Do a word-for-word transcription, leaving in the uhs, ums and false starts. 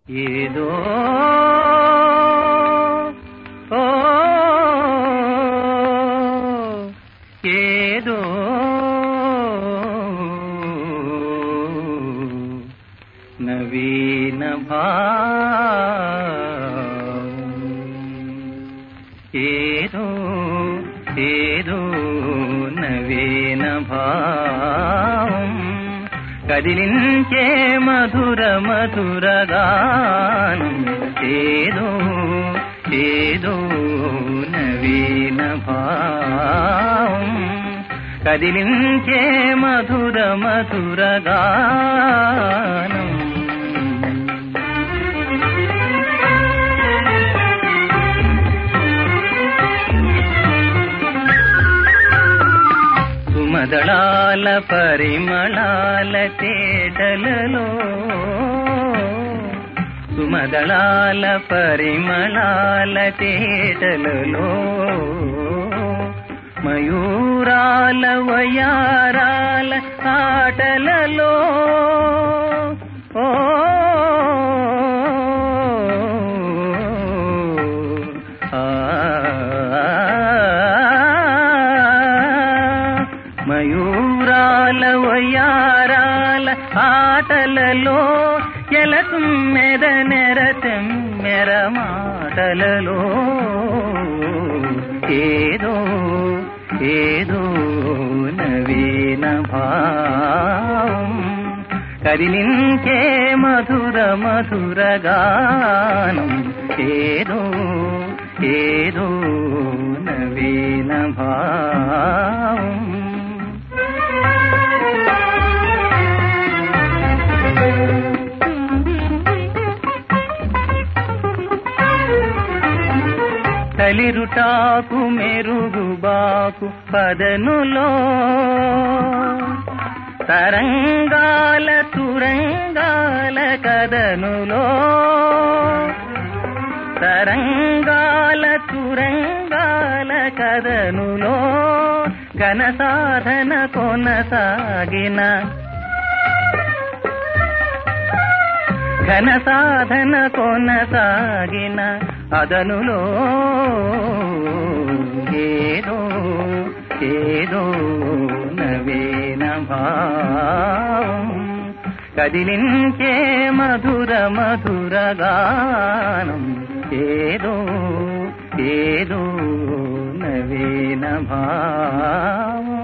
ఏదో ఓ ఏదో నవీన భావం ఏదో ఏదో నవీన భావం కదిలించే మధుర మధుర గానం ఏదో ఏదో నవీన భావం కదిలించే మధుర మధుర గానం సుమదళాల పరిమళాల తేటలలో సుమదళాల పరిమళాల తేటలలో మయూరాల వయారాల ఆటలలో ఓ మయూరాల వయారాల ఆటలలో ఎలతుమ్మెద నెరతెమ్మెర మాటలలో ఏదో ఏదో నవీన భావం కదిలించే మధుర మధుర గానం ఏదో ఏదో నవీన భావం తలిరుటాకు మెరుగుబాకు పదనులో తరంగాల తురంగాల కదనులో తరంగాల తురంగాల కదనులో ఘన సాధన కొనసాగిన ఘన సాధన కొనసాగిన అదనులో ఏదో ఏదో నవీన భావం కదిలించే మధుర మధుర గానం ఏదో ఏదో నవీన భావం